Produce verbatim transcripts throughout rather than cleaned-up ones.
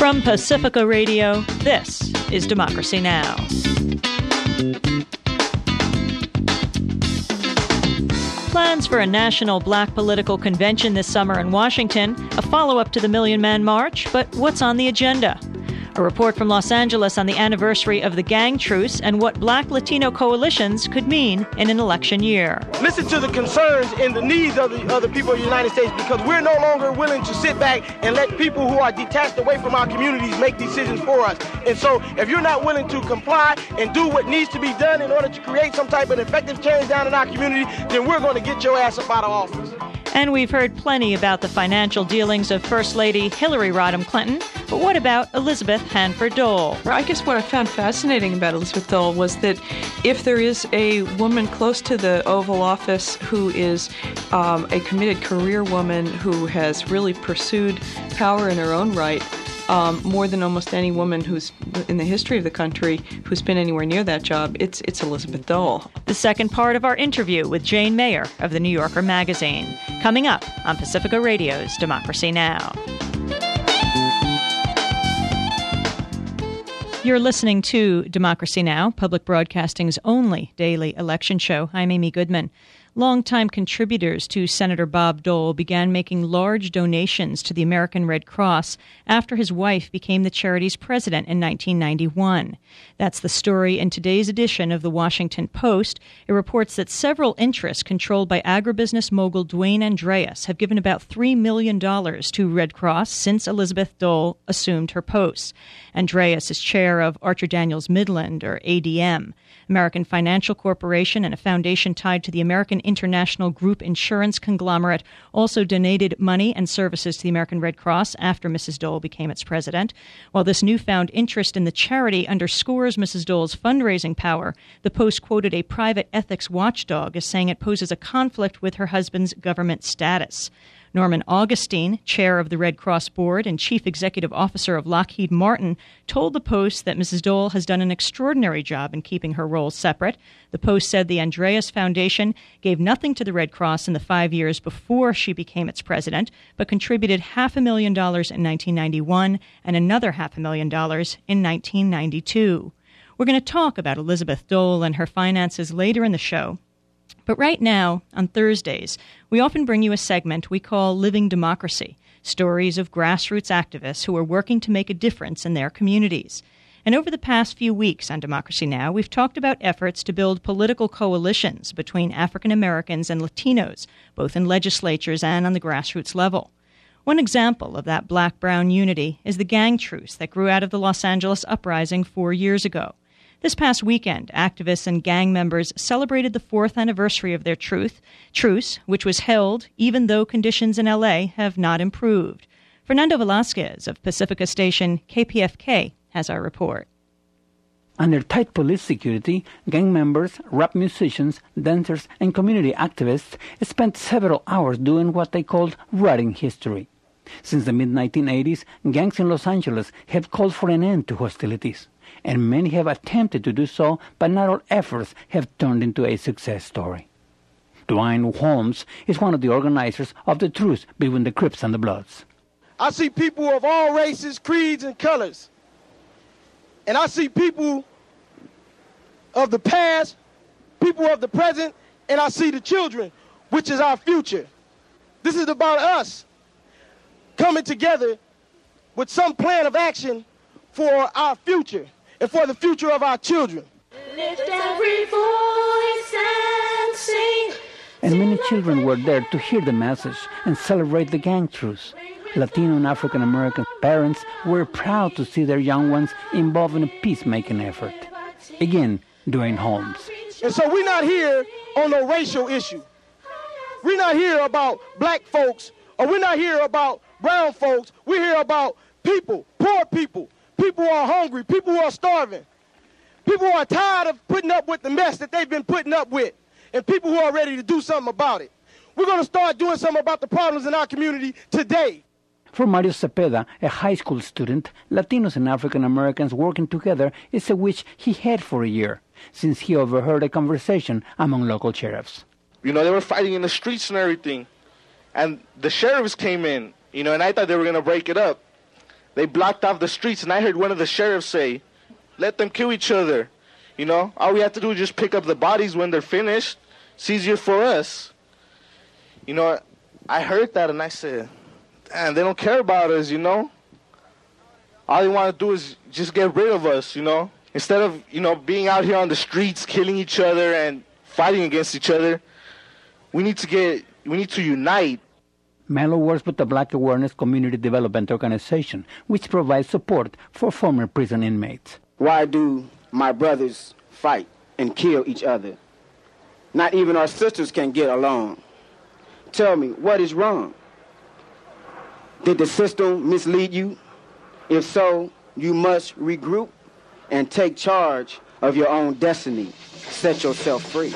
From Pacifica Radio, this is Democracy Now! Plans for a national black political convention this summer in Washington, a follow-up to the Million Man March, but what's on the agenda? A report from Los Angeles on the anniversary of the gang truce and what black Latino coalitions could mean in an election year. Listen to the concerns and the needs of the, of the people of the United States, because we're no longer willing to sit back and let people who are detached away from our communities make decisions for us. And so if you're not willing to comply and do what needs to be done in order to create some type of effective change down in our community, then we're going to get your ass up out of office. And we've heard plenty about the financial dealings of First Lady Hillary Rodham Clinton, but what about Elizabeth Hanford Dole? I guess what I found fascinating about Elizabeth Dole was that if there is a woman close to the Oval Office who is um, a committed career woman who has really pursued power in her own right, Um, more than almost any woman who's in the history of the country who's been anywhere near that job, it's it's Elizabeth Dole. The second part of our interview with Jane Mayer of The New Yorker magazine, coming up on Pacifica Radio's Democracy Now! You're listening to Democracy Now!, Public Broadcasting's only daily election show. I'm Amy Goodman. Longtime contributors to Senator Bob Dole began making large donations to the American Red Cross after his wife became the charity's president in nineteen ninety-one. That's the story in today's edition of the Washington Post. It reports that several interests controlled by agribusiness mogul Dwayne Andreas have given about three million dollars to Red Cross since Elizabeth Dole assumed her post. Andreas is chair of Archer Daniels Midland, or A D M, American Financial Corporation, and a foundation tied to the American International Group Insurance conglomerate, also donated money and services to the American Red Cross after Missus Dole became its president. While this newfound interest in the charity underscores Missus Dole's fundraising power, the Post quoted a private ethics watchdog as saying it poses a conflict with her husband's government status. Norman Augustine, chair of the Red Cross Board and chief executive officer of Lockheed Martin, told the Post that Missus Dole has done an extraordinary job in keeping her roles separate. The Post said the Andreas Foundation gave nothing to the Red Cross in the five years before she became its president, but contributed half a million dollars in nineteen ninety-one and another half a million dollars in nineteen ninety-two. We're going to talk about Elizabeth Dole and her finances later in the show. But right now, on Thursdays, we often bring you a segment we call Living Democracy, stories of grassroots activists who are working to make a difference in their communities. And over the past few weeks on Democracy Now!, we've talked about efforts to build political coalitions between African Americans and Latinos, both in legislatures and on the grassroots level. One example of that black-brown unity is the gang truce that grew out of the Los Angeles uprising four years ago. This past weekend, activists and gang members celebrated the fourth anniversary of their truth, truce, which was held even though conditions in L A have not improved. Fernando Velasquez of Pacifica station K P F K has our report. Under tight police security, gang members, rap musicians, dancers, and community activists spent several hours doing what they called writing history. Since the mid nineteen eighties, gangs in Los Angeles have called for an end to hostilities, and many have attempted to do so, but not all efforts have turned into a success story. Dwayne Holmes is one of the organizers of the truce between the Crips and the Bloods. I see people of all races, creeds, and colors. And I see people of the past, people of the present, and I see the children, which is our future. This is about us coming together with some plan of action for our future and for the future of our children. Lift every voice and sing. And many children were there to hear the message and celebrate the gang truce. Latino and African American parents were proud to see their young ones involved in a peacemaking effort. Again, Dwayne Holmes. And so we're not here on no racial issue. We're not here about black folks, or we're not here about brown folks. We're here about people, poor people, people who are hungry, people who are starving, people who are tired of putting up with the mess that they've been putting up with, and people who are ready to do something about it. We're going to start doing something about the problems in our community today. For Mario Cepeda, a high school student, Latinos and African Americans working together is a wish he had for a year, since he overheard a conversation among local sheriffs. You know, they were fighting in the streets and everything, and the sheriffs came in, you know, and I thought they were going to break it up. They blocked off the streets, and I heard one of the sheriffs say, let them kill each other. You know, all we have to do is just pick up the bodies when they're finished. It's easier for us. You know, I heard that, and I said, damn, they don't care about us, you know? All they want to do is just get rid of us, you know? Instead of, you know, being out here on the streets, killing each other and fighting against each other, we need to get, we need to unite. Melo works with the Black Awareness Community Development Organization, which provides support for former prison inmates. Why do my brothers fight and kill each other? Not even our sisters can get along. Tell me, what is wrong? Did the system mislead you? If so, you must regroup and take charge of your own destiny. Set yourself free.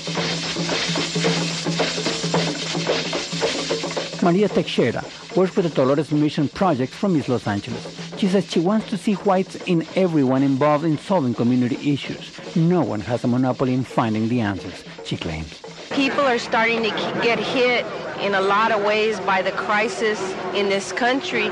Maria Teixeira works with the Dolores Mission Project from East Los Angeles. She says she wants to see whites in everyone involved in solving community issues. No one has a monopoly in finding the answers, she claims. People are starting to get hit in a lot of ways by the crisis in this country.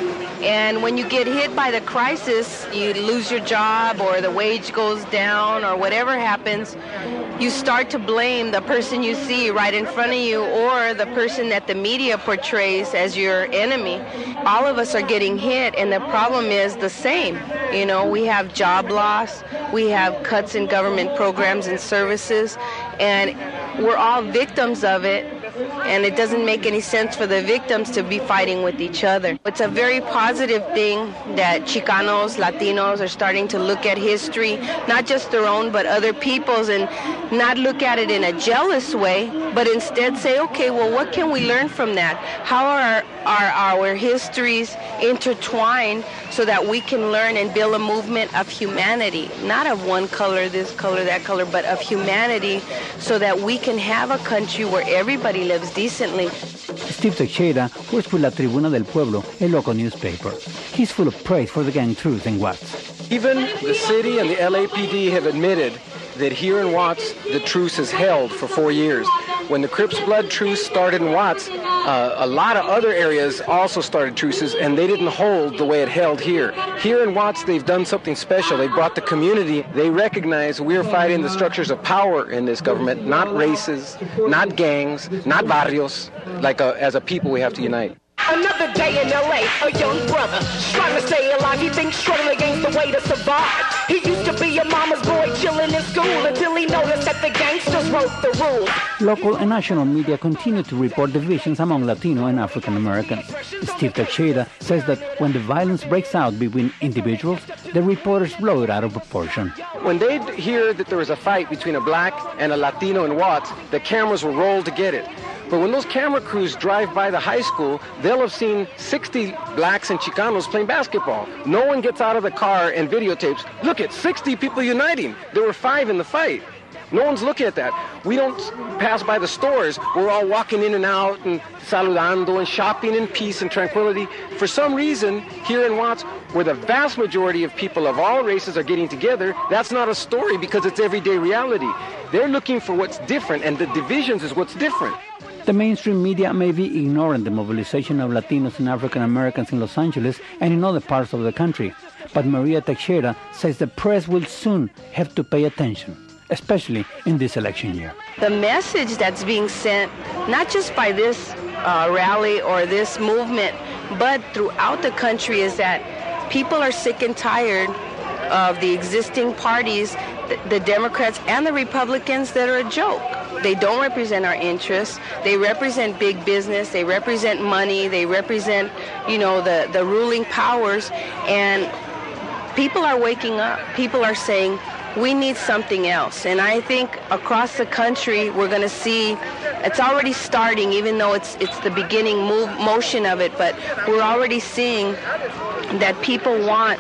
And when you get hit by the crisis, you lose your job or the wage goes down or whatever happens, you start to blame the person you see right in front of you or the person that the media portrays as your enemy. All of us are getting hit, and the problem is the same. You know, we have job loss, we have cuts in government programs and services, and we're all victims of it. And it doesn't make any sense for the victims to be fighting with each other. It's a very positive thing that Chicanos, Latinos are starting to look at history, not just their own, but other people's, and not look at it in a jealous way, but instead say, okay, well, what can we learn from that? How are our, our histories intertwined so that we can learn and build a movement of humanity, not of one color, this color, that color, but of humanity so that we can have a country where everybody lives decently. Steve Teixeira works with La Tribuna del Pueblo, a local newspaper. He's full of praise for the gang truce in Watts. Even the city and the L A P D have admitted that here in Watts, the truce has held for four years. When the Crips Blood truce started in Watts, uh, a lot of other areas also started truces, and they didn't hold the way it held here. Here in Watts, they've done something special. They brought the community. They recognize we're fighting the structures of power in this government, not races, not gangs, not barrios. Like a, as a people, we have to unite. Another day in L A, a young brother trying to stay alive. He thinks struggling ain't the way to survive. He used to be a mama's boy chilling in school until he noticed that the gangsters wrote the rules. Local and national media continue to report divisions among Latino and African Americans. Steve Teixeira says that when the violence breaks out between individuals, the reporters blow it out of proportion. When they hear that there was a fight between a black and a Latino in Watts, the cameras will roll to get it. But when those camera crews drive by the high school, they'll have seen sixty blacks and Chicanos playing basketball. No one gets out of the car and videotapes, look at sixty people uniting. There were five in the fight. No one's looking at that. We don't pass by the stores. We're all walking in and out and saludando and shopping in peace and tranquility. For some reason, here in Watts, where the vast majority of people of all races are getting together, that's not a story because it's everyday reality. They're looking for what's different, and the divisions is what's different. The mainstream media may be ignoring the mobilization of Latinos and African Americans in Los Angeles and in other parts of the country. But Maria Teixeira says the press will soon have to pay attention, especially in this election year. The message that's being sent, not just by this uh, rally or this movement, but throughout the country, is that people are sick and tired of the existing parties, the, the Democrats and the Republicans, that are a joke. They don't represent our interests. They represent big business. They represent money. They represent, you know, the, the ruling powers. And people are waking up. People are saying, we need something else. And I think across the country, we're going to see, it's already starting, even though it's it's the beginning move, motion of it, but we're already seeing that people want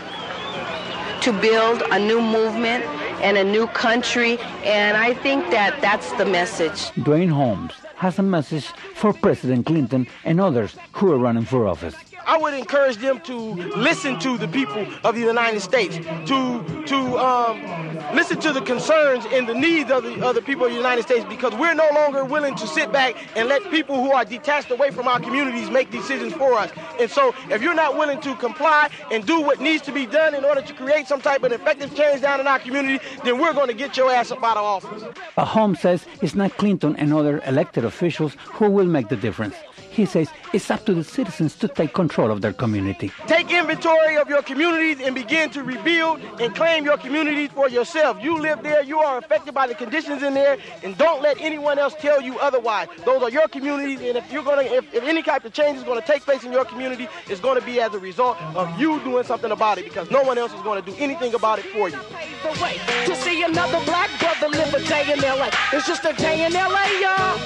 to build a new movement and a new country, and I think that that's the message. Dwayne Holmes has a message for President Clinton and others who are running for office. I would encourage them to listen to the people of the United States, to to um, listen to the concerns and the needs of the, of the people of the United States, because we're no longer willing to sit back and let people who are detached away from our communities make decisions for us. And so if you're not willing to comply and do what needs to be done in order to create some type of effective change down in our community, then we're going to get your ass up out of office. But Holmes says it's not Clinton and other elected officials who will make the difference. He says it's up to the citizens to take control of their community. Take inventory of your communities and begin to rebuild and claim your communities for yourself. You live there, you are affected by the conditions in there, and don't let anyone else tell you otherwise. Those are your communities, and if you're gonna, if, if any type of change is going to take place in your community, it's going to be as a result of you doing something about it, because no one else is going to do anything about it for you. To see another black brother live a day in L A. It's just a day in L A, y'all.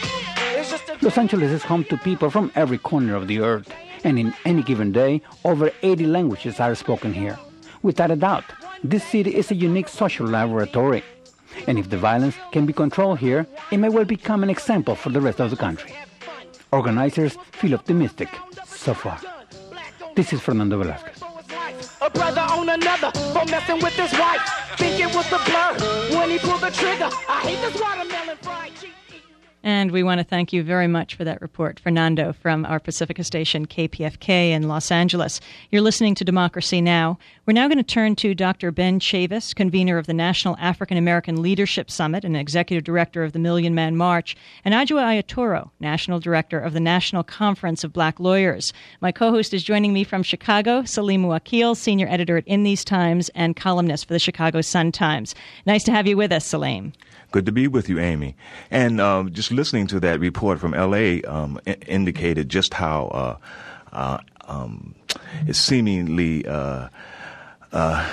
Los Angeles is home to people from every corner of the earth, and in any given day, over eighty languages are spoken here. Without a doubt, this city is a unique social laboratory. And if the violence can be controlled here, it may well become an example for the rest of the country. Organizers feel optimistic so far. This is Fernando Velázquez. A brother on another for messing with his wife. Think it was the blur when he pulled the trigger. I hate this watermelon fried cheese. And we want to thank you very much for that report, Fernando, from our Pacifica station, K P F K in Los Angeles. You're listening to Democracy Now! We're now going to turn to Doctor Ben Chavis, convener of the National African American Leadership Summit and executive director of the Million Man March, and Adjoa Ayatoro, national director of the National Conference of Black Lawyers. My co-host is joining me from Chicago, Salim Wakil, senior editor at In These Times and columnist for the Chicago Sun-Times. Nice to have you with us, Salim. Good to be with you, Amy. And um, just listening to that report from L A um, I- indicated just how uh, uh, um, seemingly uh, uh,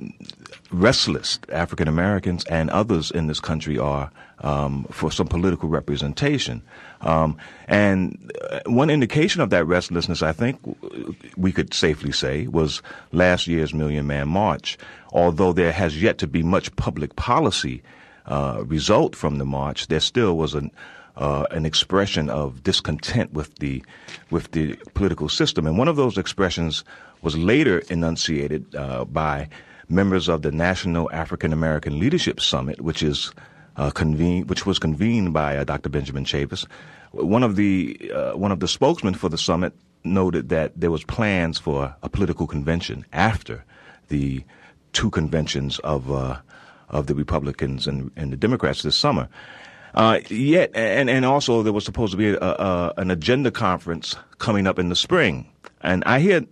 restless African Americans and others in this country are um, for some political representation. Um, and one indication of that restlessness, I think we could safely say, was last year's Million Man March, although there has yet to be much public policy Uh, result from the march. There still was an uh, an expression of discontent with the with the political system, and one of those expressions was later enunciated uh, by members of the National African American Leadership Summit, which is uh, convened, which was convened by uh, Doctor Benjamin Chavis. One of the uh, one of the spokesmen for the summit noted that there was plans for a political convention after the two conventions of uh, of the Republicans and, and the Democrats this summer. Uh, yet, and, and also there was supposed to be a, a, an agenda conference coming up in the spring. And I hear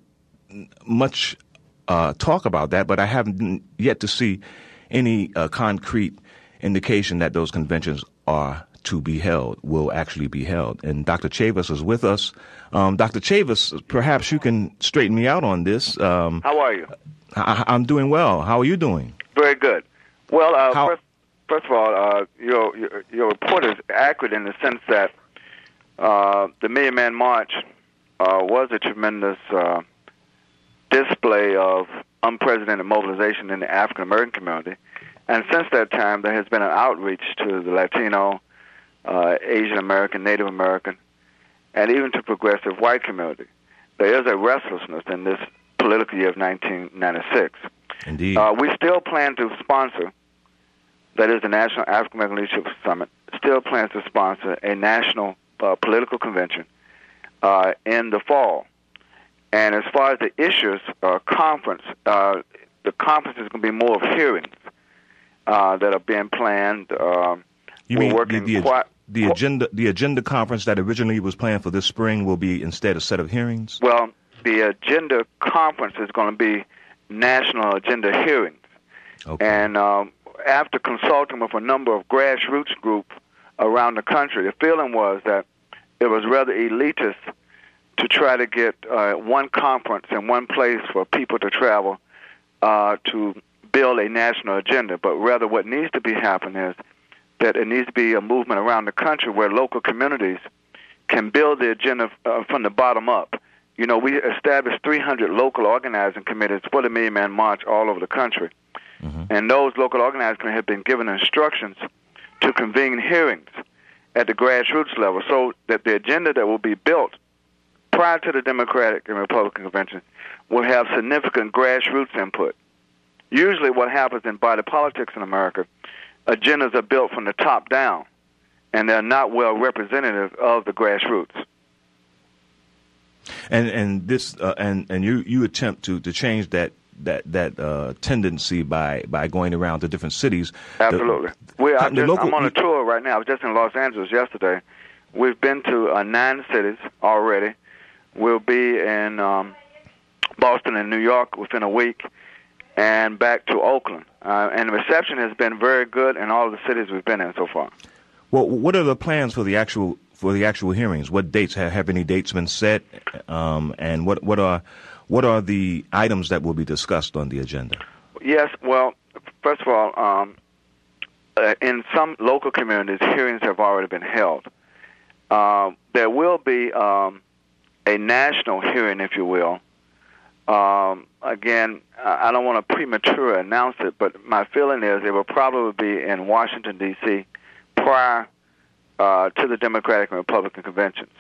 much uh, talk about that, but I haven't yet to see any uh, concrete indication that those conventions are to be held, will actually be held. And Doctor Chavis is with us. Um, Doctor Chavis, perhaps you can straighten me out on this. Um, How are you? I, I'm doing well. How are you doing? Very good. Well, uh, How- first, first of all, uh, your, your your report is accurate in the sense that uh, the Million Man March uh, was a tremendous uh, display of unprecedented mobilization in the African American community, and since that time, there has been an outreach to the Latino, uh, Asian American, Native American, and even to progressive white community. There is a restlessness in this political year of nineteen ninety-six. Indeed. Uh, we still plan to sponsor. That is the National African American Leadership Summit, still plans to sponsor a national uh, political convention uh, in the fall. And as far as the issues uh, conference, uh, the conference is going to be more of hearings uh, that are being planned. Uh, You we're mean working the, the, quite, the agenda the agenda conference that originally was planned for this spring will be instead a set of hearings? Well, the agenda conference is going to be national agenda hearings. Okay. And um, after consulting with a number of grassroots groups around the country, the feeling was that it was rather elitist to try to get uh, one conference in one place for people to travel uh, to build a national agenda. But rather what needs to be happening is that it needs to be a movement around the country where local communities can build the agenda uh, from the bottom up. You know, we established three hundred local organizing committees for the Million Man March all over the country. Mm-hmm. And those local organizing committees have been given instructions to convene hearings at the grassroots level so that the agenda that will be built prior to the Democratic and Republican convention, will have significant grassroots input. Usually what happens in body politics in America, agendas are built from the top down, and they're not well representative of the grassroots. And and this uh, and and you, you attempt to, to change that that that uh, tendency by, by going around to different cities. Absolutely. The, we, I the just, local, I'm on a tour right now. I was just in Los Angeles yesterday. We've been to uh, nine cities already. We'll be in um, Boston and New York within a week, and back to Oakland. Uh, and the reception has been very good in all of the cities we've been in so far. Well, what are the plans for the actual for the actual hearings? What dates have, have any dates been set? Um, and what what are what are the items that will be discussed on the agenda? Yes. Well, first of all, um, uh, in some local communities, hearings have already been held. Uh, there will be um, a national hearing, if you will. Um, again, I don't want to premature announce it, but my feeling is it will probably be in Washington, D C prior uh, to the Democratic and Republican conventions.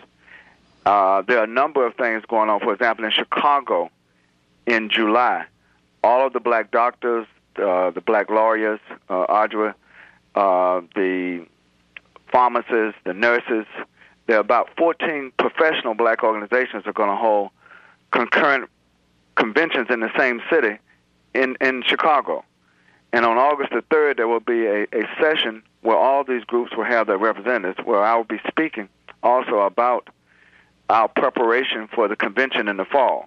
Uh, there are a number of things going on. For example, in Chicago in July, all of the black doctors, uh, the black lawyers, uh, Audra, uh, the pharmacists, the nurses, there are about fourteen professional black organizations that are going to hold concurrent conventions in the same city in, in Chicago. And on August the third, there will be a, a session where all these groups will have their representatives, where I will be speaking also about our preparation for the convention in the fall.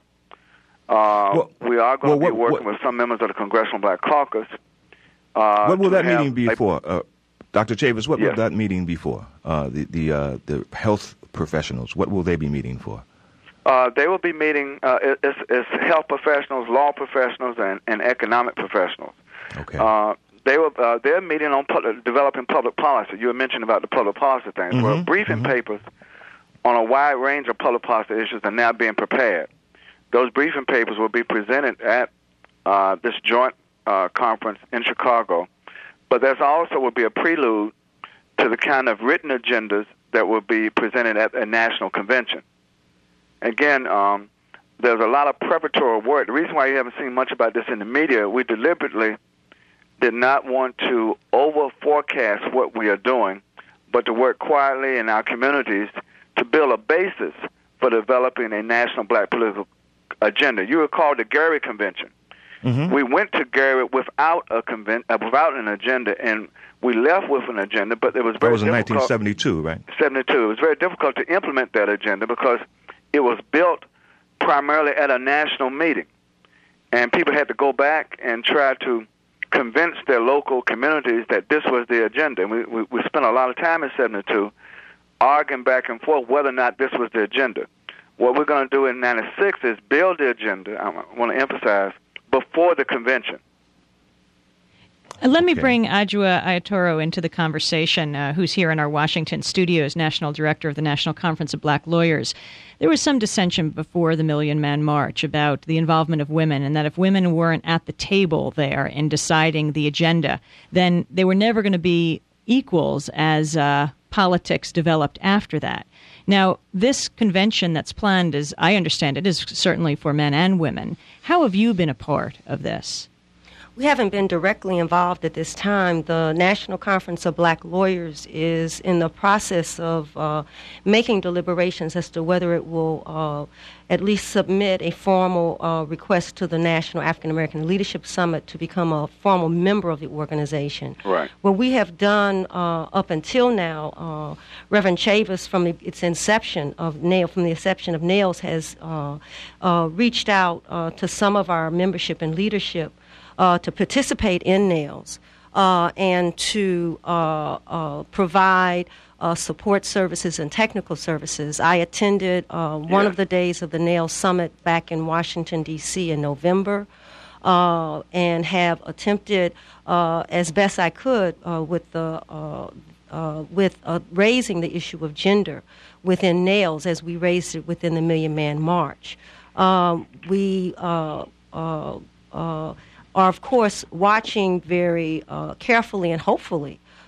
Uh, well, we are going well, to be what, working what, with some members of the Congressional Black Caucus. Uh, what will that meeting be a, for? Uh, Doctor Chavis, what yes. will that meeting be for? Uh, the the, uh, the health professionals, what will they be meeting for? Uh, they will be meeting uh, it's, it's health professionals, law professionals, and, and economic professionals. Okay. Uh, they will. Uh, they're meeting on public, developing public policy. You were mentioning about the public policy things. Mm-hmm. Well, briefing mm-hmm. papers on a wide range of public policy issues are now being prepared. Those briefing papers will be presented at uh, this joint uh, conference in Chicago. But there's also will be a prelude to the kind of written agendas that will be presented at a national convention. Again, um, there's a lot of preparatory work. The reason why you haven't seen much about this in the media, we deliberately did not want to over-forecast what we are doing, but to work quietly in our communities to build a basis for developing a national black political agenda. You recall the Gary Convention. Mm-hmm. We went to Gary without a conven- uh, without an agenda, and we left with an agenda, but it was very That was in difficult. nineteen seventy-two, right? seventy-two. It was very difficult to implement that agenda because it was built primarily at a national meeting, and people had to go back and try to convince their local communities that this was the agenda. And we, we, we spent a lot of time in seventy-two arguing back and forth whether or not this was the agenda. What we're going to do in ninety-six is build the agenda, I want to emphasize, before the convention. Let me okay. bring Adjoa Ayatoro into the conversation, uh, who's here in our Washington studios, National Director of the National Conference of Black Lawyers. There was some dissension before the Million Man March about the involvement of women, and that if women weren't at the table there in deciding the agenda, then they were never going to be equals as uh, politics developed after that. Now, this convention that's planned, as I understand it, is certainly for men and women. How have you been a part of this? We haven't been directly involved at this time. The National Conference of Black Lawyers is in the process of uh, making deliberations as to whether it will uh, at least submit a formal uh, request to the National African American Leadership Summit to become a formal member of the organization. Right. What we have done uh, up until now, uh, Reverend Chavis, from the, its inception of NAILS, from the inception of NAILS, has uh, uh, reached out uh, to some of our membership and leadership Uh, to participate in NAILS uh, and to uh, uh, provide uh, support services and technical services. I attended uh, one yeah. of the days of the NAILS Summit back in Washington, D C in November uh, and have attempted uh, as best I could uh, with the uh, uh, with uh, raising the issue of gender within NAILS as we raised it within the Million Man March. Um, we uh, uh, uh, are, of course, watching very uh, carefully and hopefully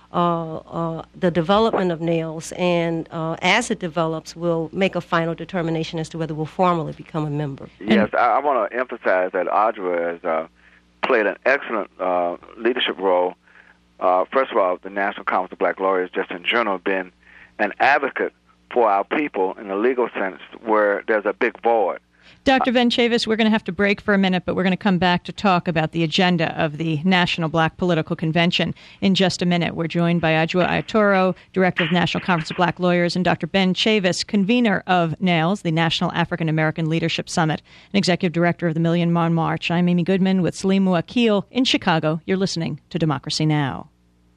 uh, uh, the development of NAILS, and uh, as it develops, we'll make a final determination as to whether we'll formally become a member. Yes, I, I want to emphasize that Adjoa has uh, played an excellent uh, leadership role. Uh, first of all, the National Conference of Black Lawyers, just in general, been an advocate for our people in the legal sense where there's a big void. Doctor Benchavis, we're going to have to break for a minute, but we're going to come back to talk about the agenda of the National Black Political Convention in just a minute. We're joined by Adjoa Ayatoro, Director of the National Conference of Black Lawyers, and Doctor Ben Chavis, convener of NAILS, the National African American Leadership Summit, and Executive Director of the Million Man March. I'm Amy Goodman with Salimu Akil in Chicago. You're listening to Democracy Now!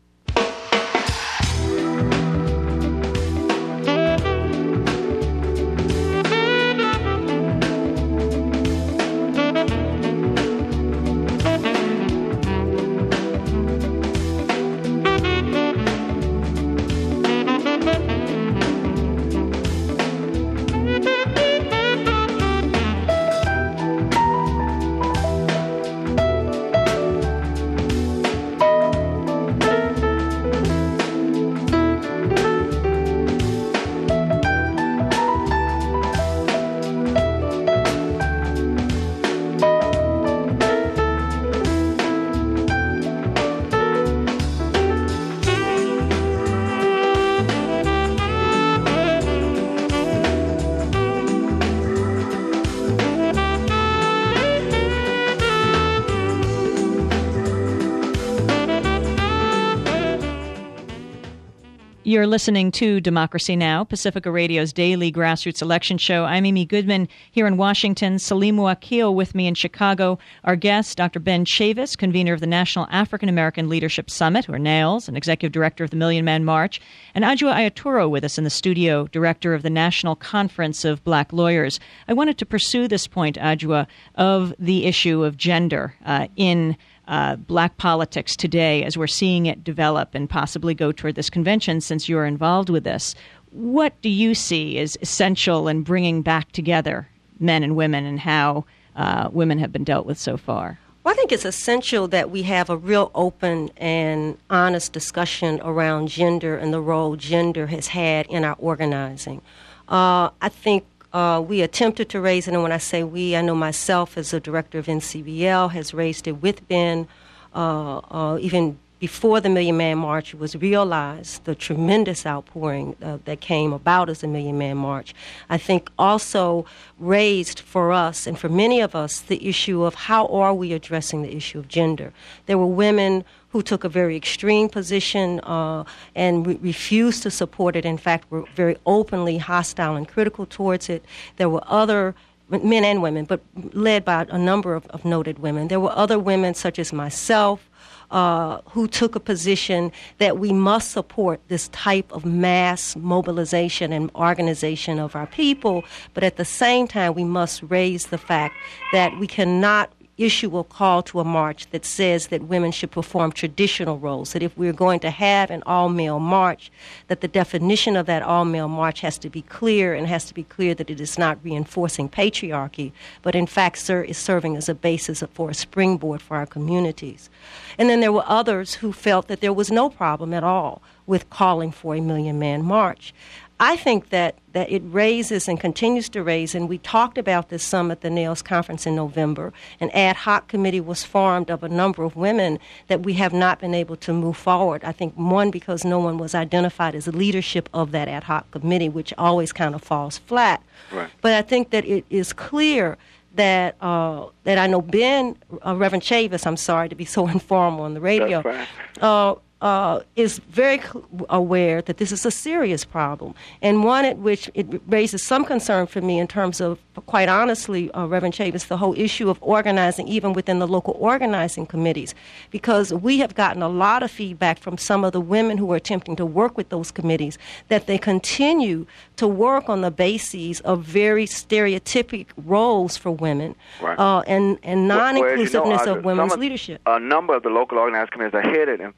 You're listening to Democracy Now!, Pacifica Radio's daily grassroots election show. I'm Amy Goodman here in Washington, Salimu Akil with me in Chicago. Our guest, Doctor Ben Chavis, convener of the National African American Leadership Summit, or NAILS, and Executive Director of the Million Man March, and Adjoa Ayatoro with us in the studio, Director of the National Conference of Black Lawyers. I wanted to pursue this point, Adjoa, of the issue of gender uh, in Uh, black politics today as we're seeing it develop and possibly go toward this convention since you're involved with this. What do you see as essential in bringing back together men and women and how uh, women have been dealt with so far? Well, I think it's essential that we have a real open and honest discussion around gender and the role gender has had in our organizing. Uh, I think Uh, we attempted to raise it, and when I say we, I know myself as a director of N C B L has raised it with Ben. Uh, uh, even before the Million Man March was realized, the tremendous outpouring uh, that came about as the Million Man March, I think also raised for us and for many of us the issue of how are we addressing the issue of gender. There were women who took a very extreme position uh, and re- refused to support it. In fact, were very openly hostile and critical towards it. There were other men and women, but led by a number of, of noted women. There were other women, such as myself, uh, who took a position that we must support this type of mass mobilization and organization of our people, but at the same time, we must raise the fact that we cannot issue a call to a march that says that women should perform traditional roles, that if we're going to have an all-male march, that the definition of that all-male march has to be clear and has to be clear that it is not reinforcing patriarchy, but in fact sir, is serving as a basis for a springboard for our communities. And then there were others who felt that there was no problem at all with calling for a million-man march. I think that, that it raises and continues to raise, and we talked about this some at the NAILS conference in November. An ad hoc committee was formed of a number of women that we have not been able to move forward. I think, one, because no one was identified as the leadership of that ad hoc committee, which always kind of falls flat. Right. But I think that it is clear that uh, that I know Ben, uh, Reverend Chavis, I'm sorry to be so informal on the radio, That's right. uh, Uh, is very cl- aware that this is a serious problem, and one at which it raises some concern for me in terms of, quite honestly, uh, Reverend Chavis, the whole issue of organizing even within the local organizing committees, because we have gotten a lot of feedback from some of the women who are attempting to work with those committees that they continue to work on the bases of very stereotypic roles for women, right. uh, and, and non-inclusiveness well, you know, of women's of, leadership. A number of the local organizing committees are headed, in fact, by women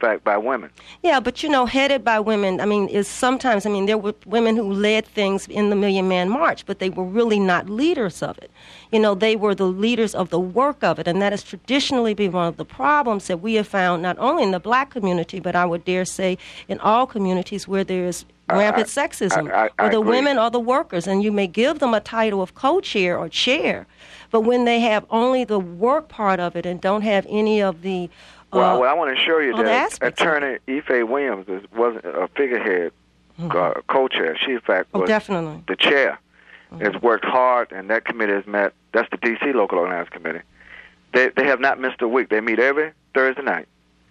women. Yeah, but, you know, headed by women, I mean, is sometimes, I mean, there were women who led things in the Million Man March, but they were really not leaders of it. You know, they were the leaders of the work of it, and that has traditionally been one of the problems that we have found not only in the black community, but I would dare say in all communities where there is rampant I, sexism, I, I, I where the agree. women are the workers, and you may give them a title of co-chair or chair, but when they have only the work part of it and don't have any of the uh, Well, well I want to assure you other that aspects Attorney Ife Williams is, wasn't a figurehead Mhm. uh, co-chair. She, in fact, Oh, was definitely. the chair. Mhm. Has worked hard, and that committee has met. That's the D C Local Organizing Committee. They they have not missed a week. They meet every Thursday night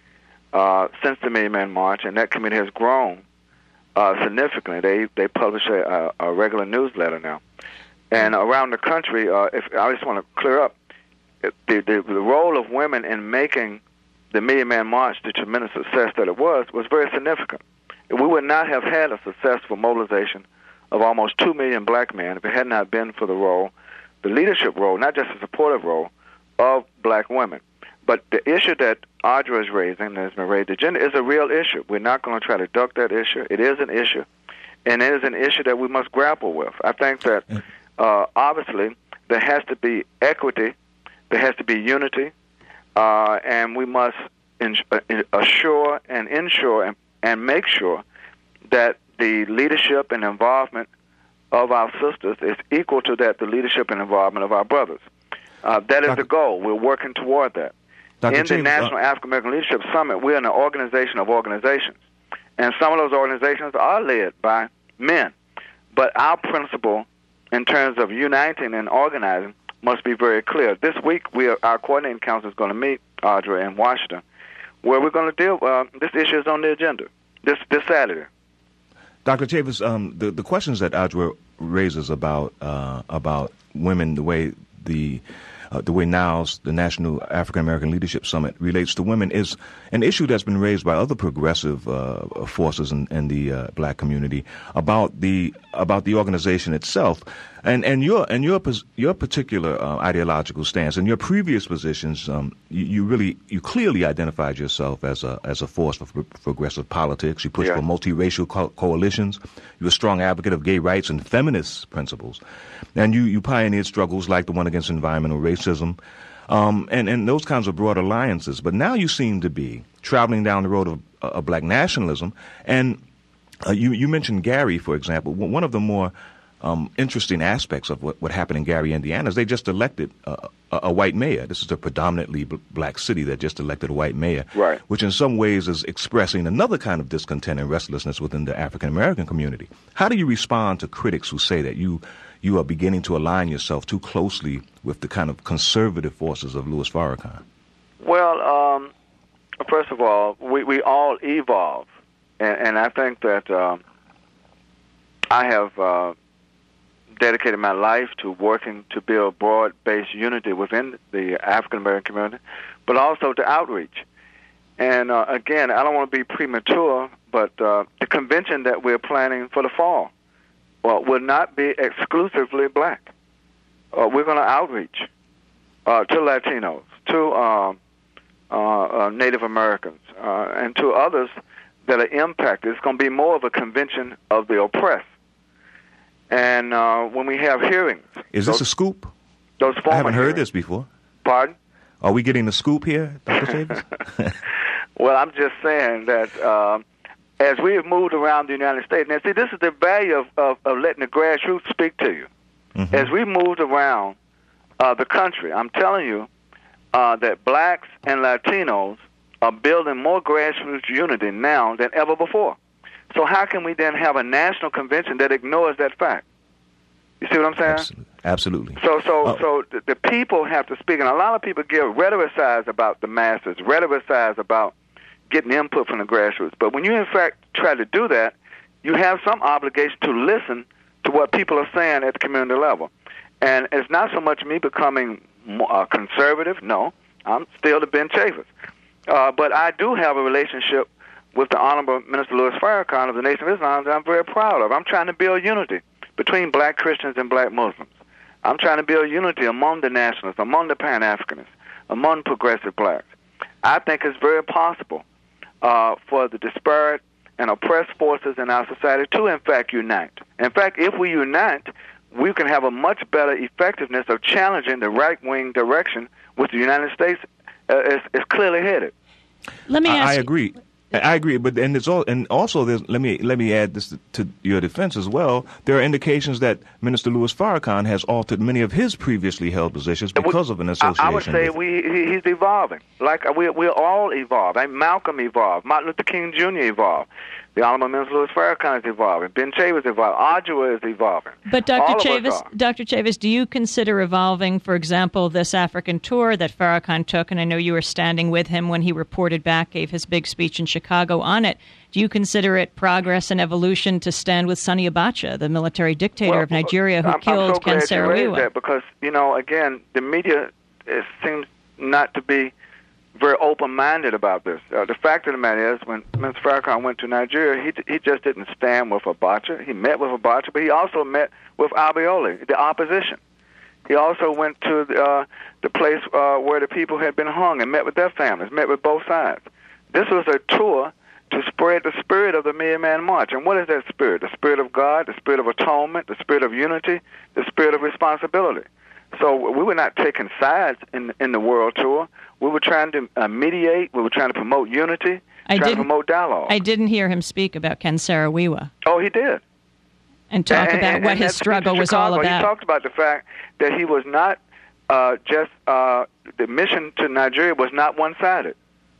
uh, since the Million Man March, and that committee has grown uh, significantly. They they publish a, a, a regular newsletter now, and around the country. Uh, if I just want to clear up the, the the role of women in making the Million Man March the tremendous success that it was was very significant. We would not have had a successful mobilization of almost two million black men if it had not been for the role, the leadership role, not just the supportive role, of black women. But the issue that Audra is raising, and has been raised, the gender, is a real issue. We're not going to try to duck that issue. It is an issue, and it is an issue that we must grapple with. I think that uh, obviously there has to be equity, there has to be unity, uh, and we must ins- uh, assure and ensure and, and make sure that the leadership and involvement of our sisters is equal to that the leadership and involvement of our brothers. Uh, that is Doctor the goal. We're working toward that. Doctor In the James, National uh, African American Leadership Summit, we're an organization of organizations. And some of those organizations are led by men. But our principle in terms of uniting and organizing must be very clear. This week, we are, our coordinating council is going to meet, Audra, in Washington, where we're going to deal, uh, this issue is on the agenda, this, this Saturday. Doctor Chavis, um, the the questions that Audra raises about uh, about women, the way the uh, the way NOW's, the National African American Leadership Summit, relates to women is an issue that's been raised by other progressive uh, forces in, in the uh, black community about the about the organization itself, and and your and your your particular uh, ideological stance. In your previous positions, um, you, you really you clearly identified yourself as a as a force for pro- progressive politics. You pushed Yeah. for multiracial co- coalitions. You're a strong advocate of gay rights and feminist principles, and you, you pioneered struggles like the one against environmental racism, um, and and those kinds of broad alliances. But now you seem to be traveling down the road of, of black nationalism, and uh, you you mentioned Gary, for example. One of the more um, interesting aspects of what, what happened in Gary, Indiana, is they just elected uh, a, a white mayor. This is a predominantly b- black city that just elected a white mayor, Right. which in some ways is expressing another kind of discontent and restlessness within the African American community. How do you respond to critics who say that you you are beginning to align yourself too closely with the kind of conservative forces of Louis Farrakhan? Well, um, first of all, we, we all evolve, and, and I think that um, I have uh, dedicated my life to working to build broad-based unity within the African-American community, but also to outreach. And uh, again, I don't want to be premature, but uh, the convention that we're planning for the fall well, will not be exclusively black. Uh, we're going to outreach uh, to Latinos, to um, uh, uh, Native Americans, uh, and to others that are impacted. It's going to be more of a convention of the oppressed. And uh, when we have hearings... Is those, this a scoop? Those I haven't heard hearings, this before. Pardon? Are we getting the scoop here, Doctor Davis? Well, I'm just saying that um, as we have moved around the United States, now see, this is the value of, of, of letting the grassroots speak to you. Mm-hmm. As we moved around uh, the country, I'm telling you uh, that blacks and Latinos are building more grassroots unity now than ever before. So how can we then have a national convention that ignores that fact? You see what I'm saying? Absolutely. Absolutely. So, so, Oh. so the, the people have to speak, and a lot of people give rhetoricize about the masses, rhetoricize about getting input from the grassroots. But when you, in fact, try to do that, you have some obligation to listen to what people are saying at the community level. And it's not so much me becoming more, uh, conservative. No, I'm still the Ben Chavis. Uh, but I do have a relationship with the Honorable Minister Louis Farrakhan of the Nation of Islam that I'm very proud of. I'm trying to build unity between black Christians and black Muslims. I'm trying to build unity among the nationalists, among the Pan-Africanists, among progressive blacks. I think it's very possible uh, for the disparate and oppressed forces in our society to, in fact, unite. In fact, if we unite, we can have a much better effectiveness of challenging the right-wing direction which the United States uh, is, is clearly headed. Let me ask I, I you- agree. I agree, but and it's all, and also there's, let me let me add this to your defense as well. There are indications that Minister Louis Farrakhan has altered many of his previously held positions because of an association. I, I would say with we he, he's evolving. Like we we're all evolved. Like Malcolm evolved. Martin Luther King Junior evolved. The Honorable Minister Louis Farrakhan is evolving. Ben Chavis evolved. Adjua is evolving. But Doctor All of us Chavis, are. Doctor Chavis, do you consider evolving, for example, this African tour that Farrakhan took, and I know you were standing with him when he reported back, gave his big speech in Chicago on it. Do you consider it progress and evolution to stand with Sani Abacha, the military dictator Well, of Nigeria who I'm, killed I'm so Ken glad you raised Saro-Wiwa? that because, you know, again, the media it seems not to be very open-minded about this. Uh, the fact of the matter is, when Mister Farrakhan went to Nigeria, he he just didn't stand with Abacha. He met with Abacha, but he also met with Abiole, the opposition. He also went to the, uh, the place uh, where the people had been hung and met with their families, met with both sides. This was a tour to spread the spirit of the Million Man March. And what is that spirit? The spirit of God, the spirit of atonement, the spirit of unity, the spirit of responsibility. So we were not taking sides in in the world tour. We were trying to uh, mediate. We were trying to promote unity, I trying to didn't- promote dialogue. I didn't hear him speak about Ken Saro-Wiwa Oh, he did. and talk And- about and- what and his that speech struggle in was all Chicago, about. He talked about the fact that he was not uh, just uh, the mission to Nigeria was not one-sided.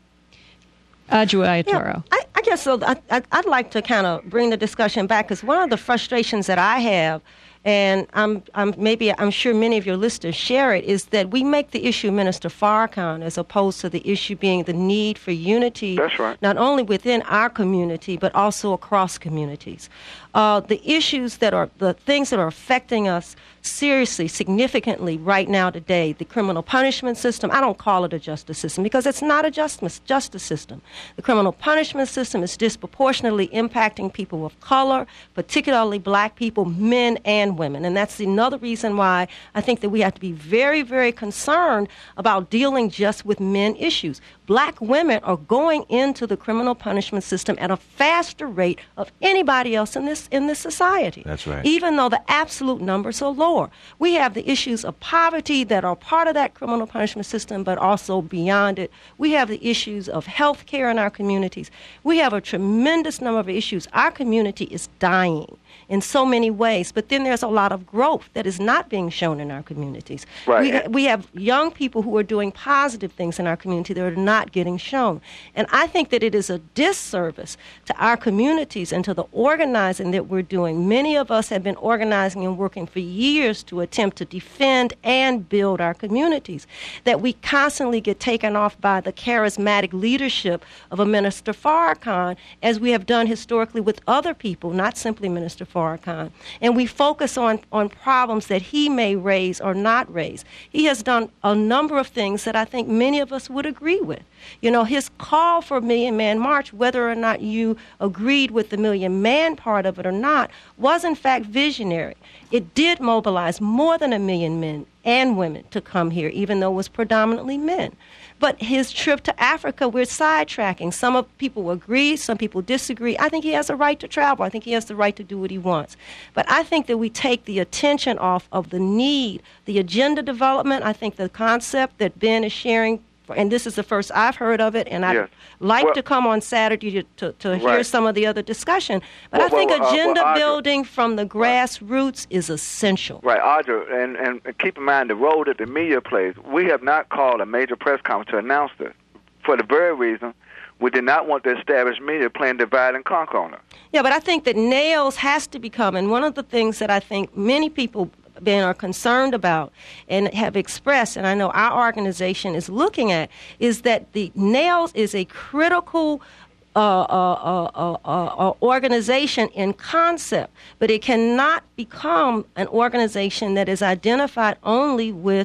Adjua Ayatoro. I, I guess so. I, I, I'd like to kind of bring the discussion back because one of the frustrations that I have, and I'm, I'm maybe I'm sure many of your listeners share it, is that we make the issue Minister Farrakhan as opposed to the issue being the need for unity. That's right. Not only within our community but also across communities. Uh, the issues that are the things that are affecting us seriously, significantly right now today, the criminal punishment system. I don't call it a justice system because it's not a justice justice system. The criminal punishment system is disproportionately impacting people of color, particularly black people, men and women. And that's another reason why I think that we have to be very, very concerned about dealing just with men issues. Black women are going into the criminal punishment system at a faster rate of anybody else in this in this society. That's right. Even though the absolute numbers are lower. We have the issues of poverty that are part of that criminal punishment system, but also beyond it. We have the issues of health care in our communities. We have a tremendous number of issues. Our community is dying in so many ways, but then there's a lot of growth that is not being shown in our communities. Right. We, we have young people who are doing positive things in our community that are not getting shown. And I think that it is a disservice to our communities and to the organizing that we're doing. Many of us have been organizing and working for years to attempt to defend and build our communities, that we constantly get taken off by the charismatic leadership of a Minister Farrakhan, as we have done historically with other people, not simply Minister Farrakhan. And we focus on, on problems that he may raise or not raise. He has done a number of things that I think many of us would agree with. You know, his call for Million Man March, whether or not you agreed with the Million Man part of it or not, was in fact visionary. It did mobilize more than a million men and women to come here, even though it was predominantly men. But his trip to Africa, we're sidetracking. Some of people agree, some people disagree. I think he has a right to travel. I think he has the right to do what he wants. But I think that we take the attention off of the need, the agenda development. I think the concept that Ben is sharing, and this is the first I've heard of it, and I'd Yes. like Well- to come on Saturday to, to, to hear Right. some of the other discussion. But Well, I think well, uh, well, agenda Audra- building from the grassroots is essential. Right, Audra, and, and keep in mind the role that the media plays. We have not called a major press conference to announce this for the very reason we did not want the established media playing divide and conquer on us. Yeah, but I think that NAILS has to become, and one of the things that I think many people been are concerned about and have expressed, and I know our organization is looking at, is that the NAILS is a critical uh, uh, uh, uh, uh, organization in concept, but it cannot become an organization that is identified only with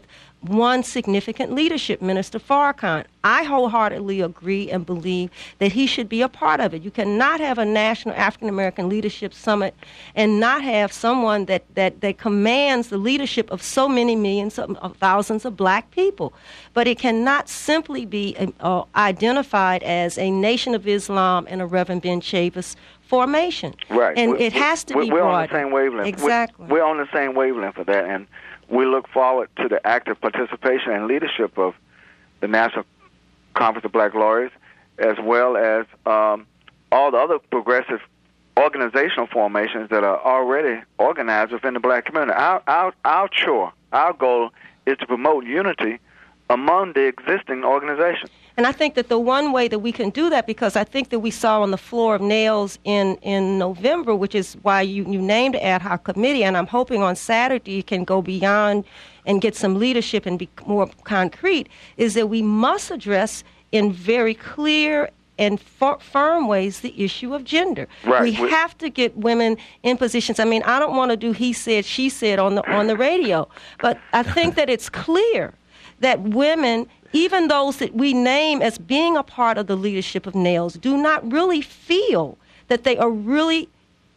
one significant leadership, Minister Farrakhan. I wholeheartedly agree and believe that he should be a part of it. You cannot have a national African American leadership summit and not have someone that, that, that commands the leadership of so many millions of, of thousands of black people. But it cannot simply be uh, identified as a Nation of Islam and a Reverend Ben Chavis formation. Right. And we, it has to we, be We're broader. on the same wavelength. Exactly. We're, we're on the same wavelength for that, and we look forward to the active participation and leadership of the National Conference of Black Lawyers, as well as um, all the other progressive organizational formations that are already organized within the black community. Our, our, our chore, our goal is to promote unity among the existing organizations. And I think that the one way that we can do that, because I think that we saw on the floor of nails in, in November, which is why you, you named the ad hoc committee, and I'm hoping on Saturday you can go beyond and get some leadership and be more concrete, is that we must address in very clear and f- firm ways the issue of gender. Right. We, we have to get women in positions. I mean, I don't want to do he said, she said on the on the radio, but I think that it's clear that women, even those that we name as being a part of the leadership of NAILS, do not really feel that they are really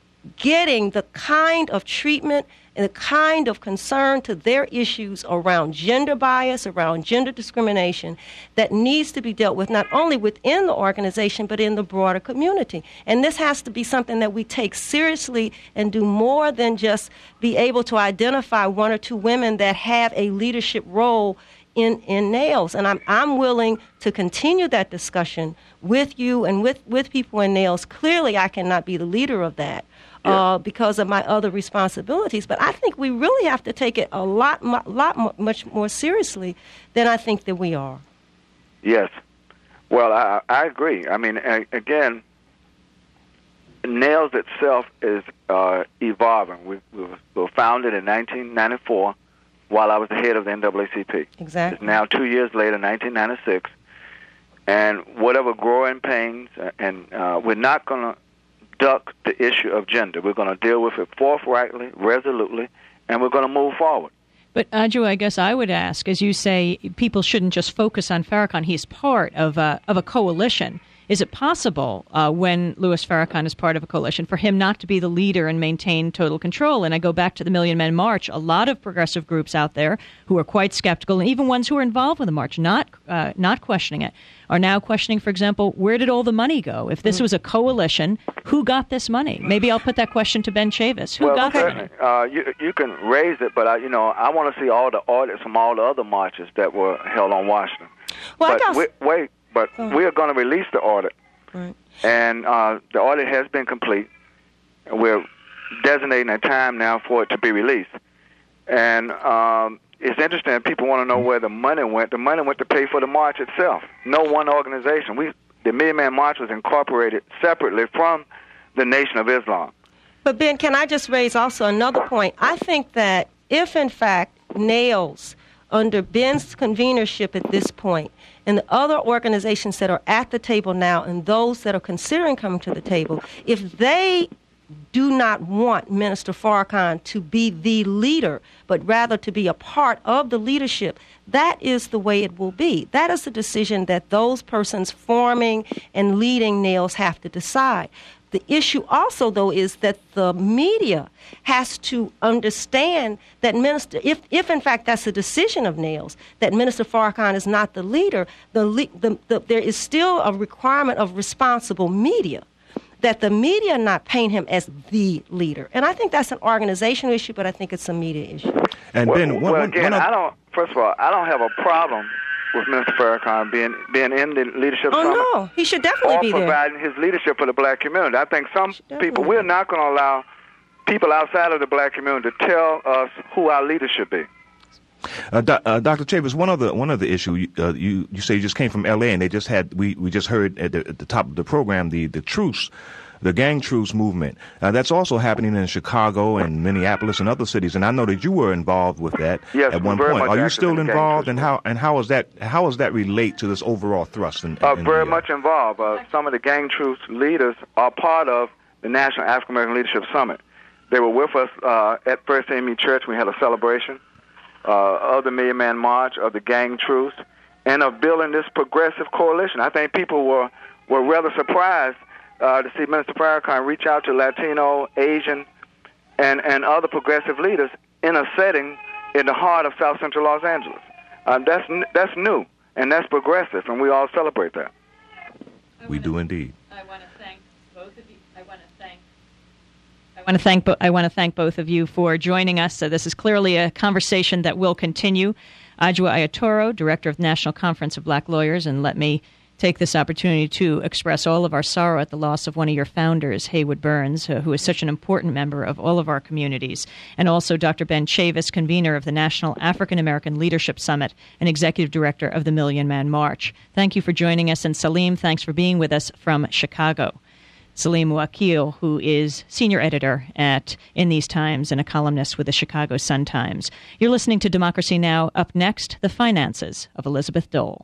getting the kind of treatment and the kind of concern to their issues around gender bias, around gender discrimination, that needs to be dealt with not only within the organization but in the broader community. And this has to be something that we take seriously and do more than just be able to identify one or two women that have a leadership role in, in NAILS. And I'm, I'm willing to continue that discussion with you and with, with people in NAILS. Clearly, I cannot be the leader of that. Yeah. Uh, because of my other responsibilities. But I think we really have to take it a lot, mu- lot much more seriously than I think that we are. Yes. Well, I, I agree. I mean, a, again, NAILS itself is uh, evolving. We, we were founded in nineteen ninety-four while I was the head of the N double A C P. Exactly. It's now two years later, nineteen ninety-six. And whatever growing pains, and uh, we're not going to duck the issue of gender. We're going to deal with it forthrightly, resolutely, and we're going to move forward. But, Adjo, I guess I would ask, as you say, people shouldn't just focus on Farrakhan. He's part of a, of a coalition. Is it possible, uh, when Louis Farrakhan is part of a coalition, for him not to be the leader and maintain total control? And I go back to the Million Men March. A lot of progressive groups out there who are quite skeptical, and even ones who are involved with the march, not uh, not questioning it, are now questioning, for example, where did all the money go? If this was a coalition, who got this money? Maybe I'll put that question to Ben Chavis. Who well, got the money? Uh, you, you can raise it, but, I, you know, I want to see all the audits from all the other marches that were held on Washington. Well, but I we, wait, but we are going to release the audit. Right. And uh, the audit has been complete. We're designating a time now for it to be released. And um, it's interesting. People want to know where the money went. The money went to pay for the march itself. No one organization. We, the Million Man March was incorporated separately from the Nation of Islam. But, Ben, can I just raise also another point? I think that if, in fact, NAILS, under Ben's convenership at this point, and the other organizations that are at the table now and those that are considering coming to the table, if they do not want Minister Farrakhan to be the leader, but rather to be a part of the leadership, that is the way it will be. That is the decision that those persons forming and leading NAILS have to decide. The issue also, though, is that the media has to understand that Minister, if, if in fact that's a decision of NAILS, that Minister Farrakhan is not the leader, the, the, the, there is still a requirement of responsible media, that the media not paint him as the leader. And I think that's an organizational issue, but I think it's a media issue. And well, Ben, well, one, again, one of, I don't. First of all, I don't have a problem with Minister Farrakhan being being in the leadership oh, summit. Oh, no. He should definitely or be there. providing his leadership for the black community. I think some people, we're not going to allow people outside of the black community to tell us who our leaders should be. Uh, Do, uh, Doctor Chavis, one other one other issue. Uh, you you say you just came from L A and they just had we, we just heard at the, at the top of the program the the truce, the gang truce movement. Uh, that's also happening in Chicago and Minneapolis and other cities. And I know that you were involved with that yes, at one very point. Much Are you active still in involved? And how and how is that how does that relate to this overall thrust? In, uh, in very the, much involved. Uh, some of the gang truce leaders are part of the National African American Leadership Summit. They were with us uh, at First A M E Church. We had a celebration. uh, of the Million Man March, of the Gang Truth, and of building this progressive coalition. I think people were, were rather surprised uh, to see Minister Farrakhan reach out to Latino, Asian, and, and other progressive leaders in a setting in the heart of South Central Los Angeles. Um, that's that's new, and that's progressive, and we all celebrate that. We do indeed. I want to thank both of you. I want to thank. I want to thank. Bo- I want to thank both of you for joining us. So this is clearly a conversation that will continue. Adjoa Ayatoro, Director of the National Conference of Black Lawyers, and let me take this opportunity to express all of our sorrow at the loss of one of your founders, Haywood Burns, uh, who is such an important member of all of our communities, and also Doctor Ben Chavis, convener of the National African American Leadership Summit and Executive Director of the Million Man March. Thank you for joining us, and Salim, thanks for being with us from Chicago. Salim Wakil, who is senior editor at In These Times and a columnist with the Chicago Sun-Times. You're listening to Democracy Now! Up next, the finances of Elizabeth Dole.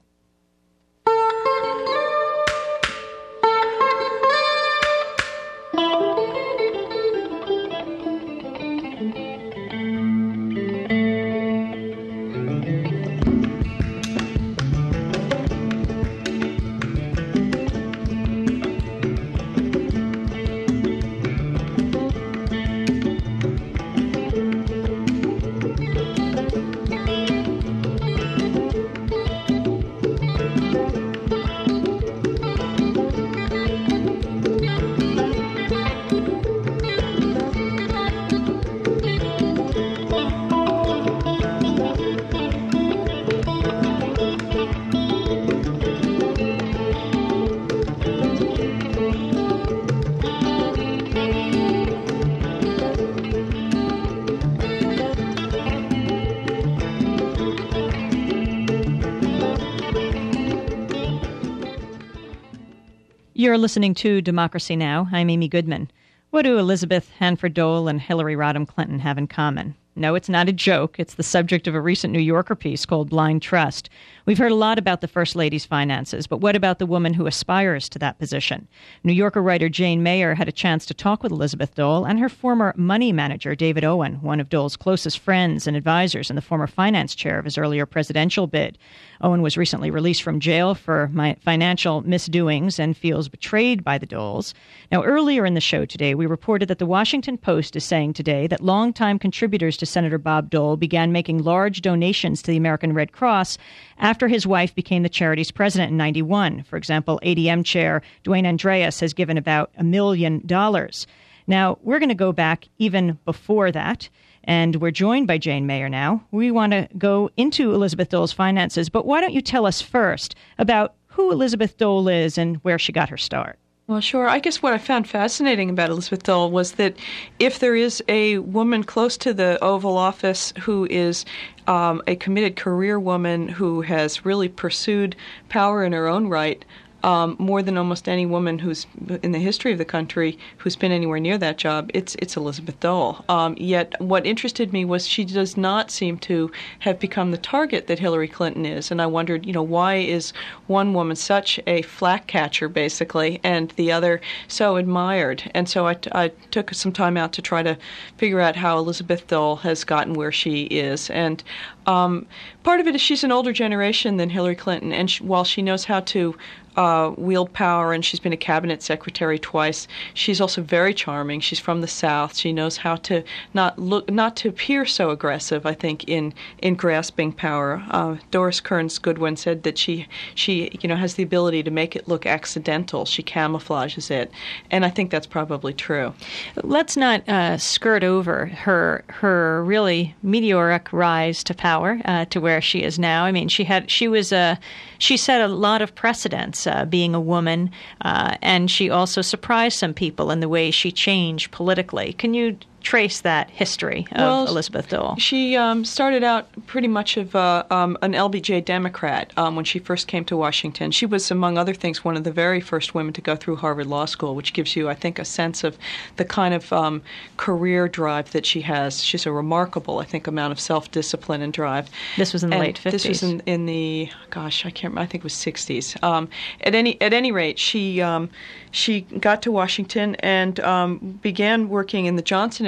You're listening to Democracy Now! I'm Amy Goodman. What do Elizabeth Hanford Dole and Hillary Rodham Clinton have in common? No, it's not a joke. It's the subject of a recent New Yorker piece called Blind Trust. We've heard a lot about the First Lady's finances, but what about the woman who aspires to that position? New Yorker writer Jane Mayer had a chance to talk with Elizabeth Dole and her former money manager, David Owen, one of Dole's closest friends and advisors and the former finance chair of his earlier presidential bid. Owen was recently released from jail for my financial misdoings and feels betrayed by the Doles. Now, earlier in the show today, we reported that the Washington Post is saying today that longtime contributors to Senator Bob Dole began making large donations to the American Red Cross after his wife became the charity's president in ninety-one. For example, A D M chair Dwayne Andreas has given about a million dollars. Now, we're going to go back even before that, and we're joined by Jane Mayer now. We want to go into Elizabeth Dole's finances, but why don't you tell us first about who Elizabeth Dole is and where she got her start? Well, sure. I guess what I found fascinating about Elizabeth Dole was that if there is a woman close to the Oval Office who is um, a committed career woman who has really pursued power in her own right, Um, more than almost any woman who's in the history of the country who's been anywhere near that job, it's it's Elizabeth Dole. Um, yet what interested me was she does not seem to have become the target that Hillary Clinton is. And I wondered, you know, why is one woman such a flack catcher, basically, and the other so admired? And so I, I took some time out to try to figure out how Elizabeth Dole has gotten where she is. And um, part of it is she's an older generation than Hillary Clinton, and she, while she knows how to Uh, wield power, and she's been a cabinet secretary twice. She's also very charming. She's from the South. She knows how to not look, not to appear so aggressive, I think, in in grasping power. Uh, Doris Kearns Goodwin said that she she you know has the ability to make it look accidental. She camouflages it, and I think that's probably true. Let's not uh, skirt over her her really meteoric rise to power uh, to where she is now. I mean, she had she was a she set a lot of precedents. Uh, being a woman, uh, and she also surprised some people in the way she changed politically. Can you trace that history of well, Elizabeth Dole? She um, started out pretty much of uh, um, an L B J Democrat um, when she first came to Washington. She was, among other things, one of the very first women to go through Harvard Law School, which gives you, I think, a sense of the kind of um, career drive that she has. She's a remarkable, I think, amount of self-discipline and drive. This was in the and late fifties. This was in, in the, gosh, I can't remember, I think it was sixties. Um, at any at any rate, she um, she got to Washington and um, began working in the Johnson administration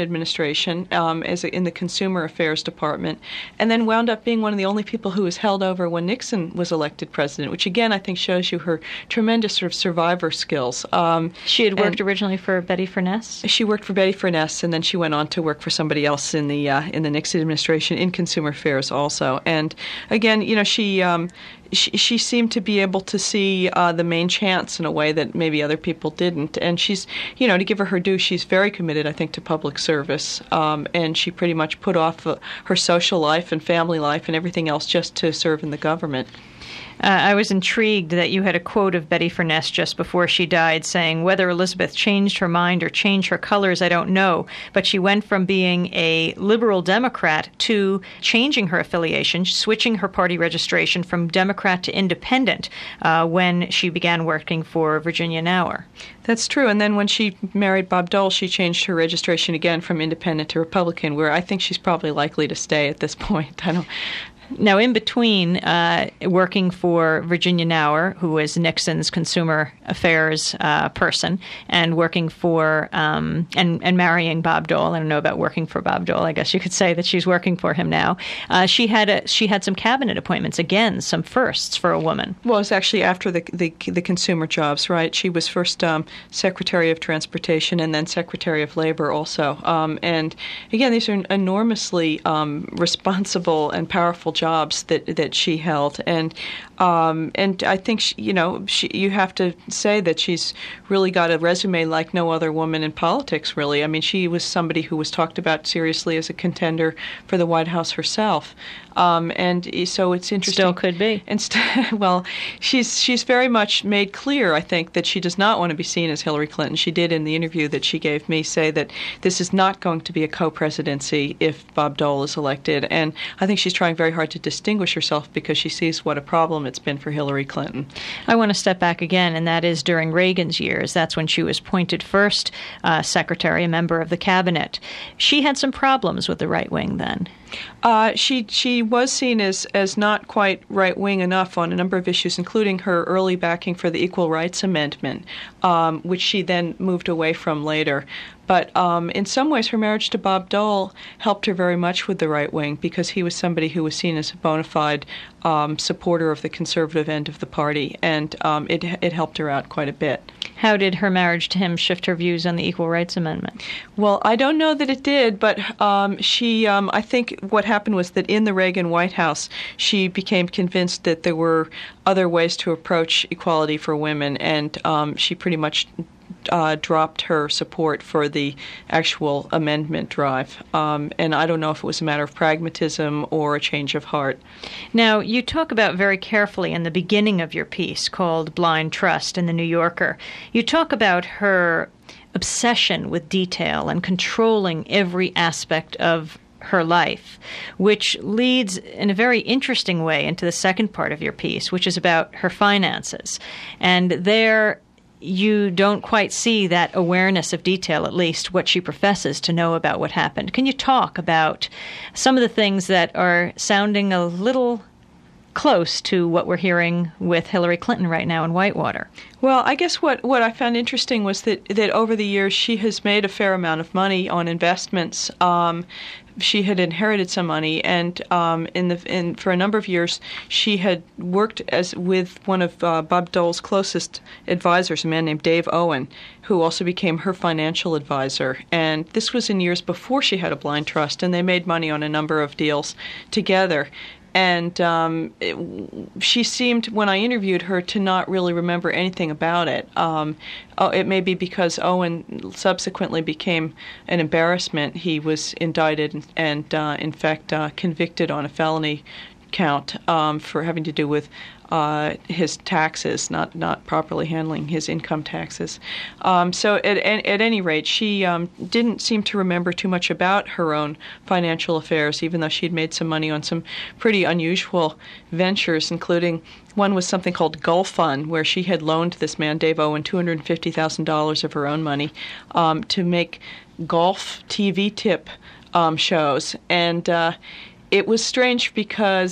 administration um, as a, in the Consumer Affairs Department, and then wound up being one of the only people who was held over when Nixon was elected president, which again I think shows you her tremendous sort of survivor skills. Um, she had worked originally for Betty Furness? She worked for Betty Furness, and then she went on to work for somebody else in the uh, in the Nixon administration in Consumer Affairs also. And again, you know, she um, she, she seemed to be able to see uh, the main chance in a way that maybe other people didn't. And she's, you know, to give her her due, she's very committed, I think, to public service. Um, and she pretty much put off uh, her social life and family life and everything else just to serve in the government. Uh, I was intrigued that you had a quote of Betty Furness just before she died saying, "Whether Elizabeth changed her mind or changed her colors, I don't know, but she went from being a liberal Democrat to changing her affiliation, switching her party registration from Democrat to independent uh, when she began working for Virginia Nauer." That's true. And then when she married Bob Dole, she changed her registration again from independent to Republican, where I think she's probably likely to stay at this point. I don't... Now, in between uh, working for Virginia Nauer, who was Nixon's consumer affairs uh, person, and working for um, and and marrying Bob Dole, I don't know about working for Bob Dole. I guess you could say that she's working for him now. Uh, she had a, she had some cabinet appointments, again, some firsts for a woman. Well, it's actually after the the, the consumer jobs, right? She was first um, Secretary of Transportation and then Secretary of Labor also. Um, and again, these are enormously um, responsible and powerful jobs that that she held, and um, and I think she, you know she, you have to say that she's really got a resume like no other woman in politics. Really, I mean, she was somebody who was talked about seriously as a contender for the White House herself, um, and so it's interesting. Still could be. And st- well, she's she's very much made clear, I think, that she does not want to be seen as Hillary Clinton. She did in the interview that she gave me say that this is not going to be a co-presidency if Bob Dole is elected, and I think she's trying very hard to distinguish herself because she sees what a problem it's been for Hillary Clinton. I want to step back again, and that is during Reagan's years. That's when she was appointed first uh, secretary, a member of the cabinet. She had some problems with the right wing then. Uh, she she was seen as, as not quite right-wing enough on a number of issues, including her early backing for the Equal Rights Amendment, um, which she then moved away from later. But um, in some ways, her marriage to Bob Dole helped her very much with the right wing because he was somebody who was seen as a bona fide um, supporter of the conservative end of the party, and um, it it helped her out quite a bit. How did her marriage to him shift her views on the Equal Rights Amendment? Well, I don't know that it did, but um, she, um, I think what happened was that in the Reagan White House, she became convinced that there were other ways to approach equality for women, and um, she pretty much Uh, dropped her support for the actual amendment drive. Um, and I don't know if it was a matter of pragmatism or a change of heart. Now, you talk about very carefully in the beginning of your piece called Blind Trust in the New Yorker, you talk about her obsession with detail and controlling every aspect of her life, which leads in a very interesting way into the second part of your piece, which is about her finances. And there you don't quite see that awareness of detail, at least what she professes to know about what happened. Can you talk about some of the things that are sounding a little close to what we're hearing with Hillary Clinton right now in Whitewater? Well, I guess what, what I found interesting was that, that over the years she has made a fair amount of money on investments. Um, she had inherited some money, and um, in the in, for a number of years she had worked as with one of uh, Bob Dole's closest advisors, a man named Dave Owen, who also became her financial advisor. And this was in years before she had a blind trust, and they made money on a number of deals together. And um, it, she seemed, when I interviewed her, to not really remember anything about it. Um, oh, it may be because Owen subsequently became an embarrassment. He was indicted and, uh, in fact, uh, convicted on a felony count um, for having to do with uh, his taxes, not not properly handling his income taxes. Um, so at, at any rate, she um, didn't seem to remember too much about her own financial affairs, even though she'd made some money on some pretty unusual ventures, including one was something called Gulf Fund, where she had loaned this man, Dave Owen, two hundred fifty thousand dollars of her own money um, to make golf T V tip um, shows. And uh, it was strange because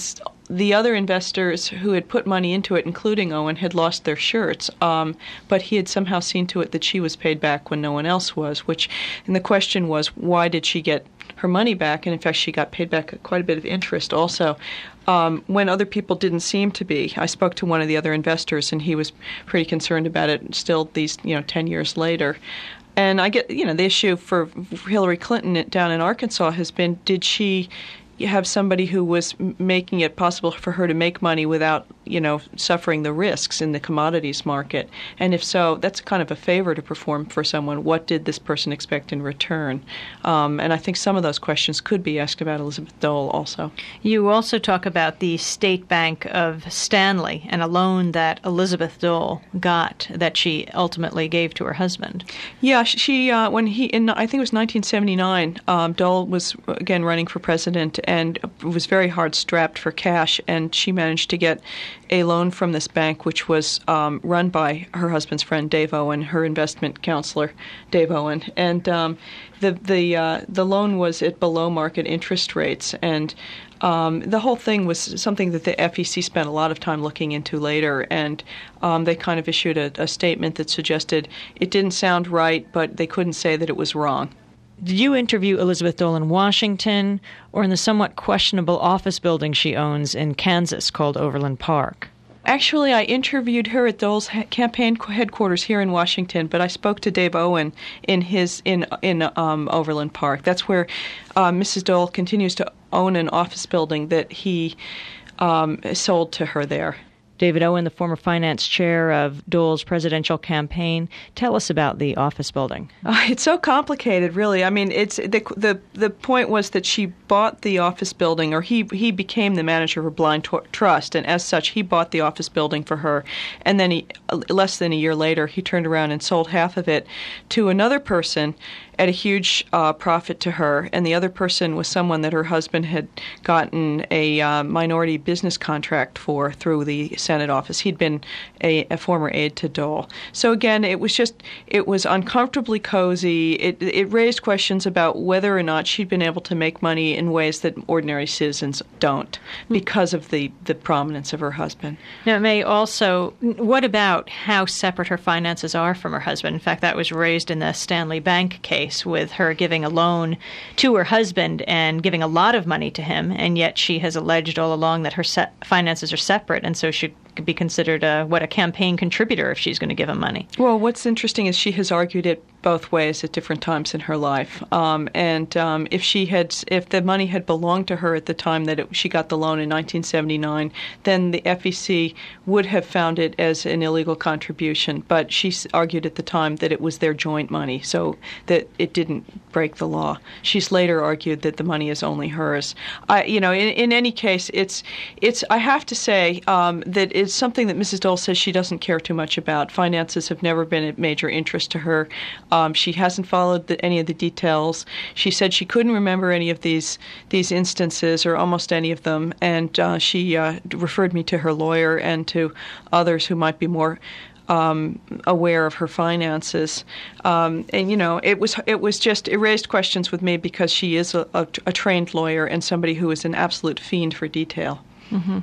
the other investors who had put money into it, including Owen, had lost their shirts, um, but he had somehow seen to it that she was paid back when no one else was, which, and the question was, why did she get her money back? And in fact, she got paid back quite a bit of interest also. Um, when other people didn't seem to be. I spoke to one of the other investors, and he was pretty concerned about it still these, you know, ten years later. And I get, you know, the issue for Hillary Clinton down in Arkansas has been, did she have somebody who was making it possible for her to make money without, you know, suffering the risks in the commodities market? And if so, that's kind of a favor to perform for someone. What did this person expect in return? Um, and I think some of those questions could be asked about Elizabeth Dole also. You also talk about the State Bank of Stanley and a loan that Elizabeth Dole got that she ultimately gave to her husband. Yeah, she uh, when he in I think it was nineteen seventy-nine, um, Dole was again running for president and was very hard strapped for cash, and she managed to get a loan from this bank, which was um, run by her husband's friend Dave Owen, her investment counselor Dave Owen, and um, the the uh, the loan was at below market interest rates, and um, the whole thing was something that the F E C spent a lot of time looking into later, and um, they kind of issued a, a statement that suggested it didn't sound right, but they couldn't say that it was wrong. Did you interview Elizabeth Dole in Washington or in the somewhat questionable office building she owns in Kansas called Overland Park? Actually, I interviewed her at Dole's ha- campaign headquarters here in Washington, but I spoke to Dave Owen in his in in um, Overland Park. That's where uh, Missus Dole continues to own an office building that he um, sold to her there. David Owen, the former finance chair of Dole's presidential campaign, tell us about the office building. Uh, it's so complicated, really. I mean, it's the the the point was that she bought the office building, or he he became the manager of her blind t- trust, and as such, he bought the office building for her. And then he, less than a year later, he turned around and sold half of it to another person at a huge uh, profit to her, and the other person was someone that her husband had gotten a uh, minority business contract for through the Senate office. He'd been a, a former aide to Dole. So again, it was just, it was uncomfortably cozy. It, it raised questions about whether or not she'd been able to make money in ways that ordinary citizens don't because of the, the prominence of her husband. Now, May, also, what about how separate her finances are from her husband? In fact, that was raised in the Stanley Bank case, with her giving a loan to her husband and giving a lot of money to him, and yet she has alleged all along that her se- finances are separate, and so she could be considered a, what, a campaign contributor if she's going to give him money. Well, what's interesting is she has argued it both ways at different times in her life. Um, and um, if she had, if the money had belonged to her at the time that it, she got the loan in nineteen seventy-nine, then the F E C would have found it as an illegal contribution. But she argued at the time that it was their joint money, so that it didn't break the law. She's later argued that the money is only hers. I, you know, in, in any case, it's it's. I have to say um, that it's something that Missus Dole says she doesn't care too much about. Finances have never been a major interest to her. Um, she hasn't followed the, any of the details. She said she couldn't remember any of these these instances, or almost any of them, and uh, she uh, referred me to her lawyer and to others who might be more um, aware of her finances. Um, and you know, it was it was just it raised questions with me because she is a, a, a trained lawyer and somebody who is an absolute fiend for detail. Mm-hmm.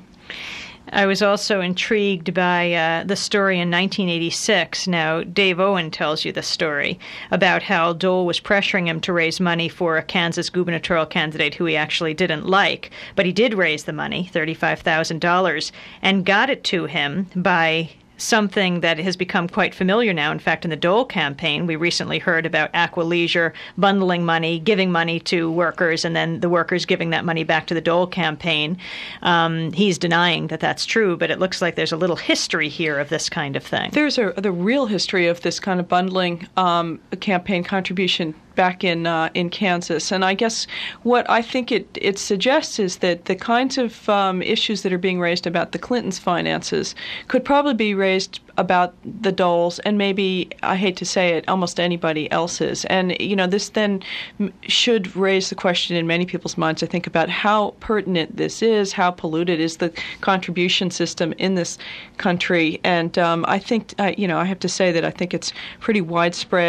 I was also intrigued by uh, the story in nineteen eighty-six. Now, Dave Owen tells you the story about how Dole was pressuring him to raise money for a Kansas gubernatorial candidate who he actually didn't like. But he did raise the money, thirty-five thousand dollars, and got it to him by something that has become quite familiar now. In fact, in the Dole campaign, we recently heard about Aqua Leisure bundling money, giving money to workers, and then the workers giving that money back to the Dole campaign. Um, he's denying that that's true, but it looks like there's a little history here of this kind of thing. There's a the real history of this kind of bundling um, campaign contribution back in uh, in Kansas. And I guess what I think it, it suggests is that the kinds of um, issues that are being raised about the Clintons' finances could probably be raised about the Doles, and maybe, I hate to say it, almost anybody else's. And, you know, this then should raise the question in many people's minds, I think, about how pertinent this is, how polluted is the contribution system in this country. And um, I think, uh, you know, I have to say that I think it's pretty widespread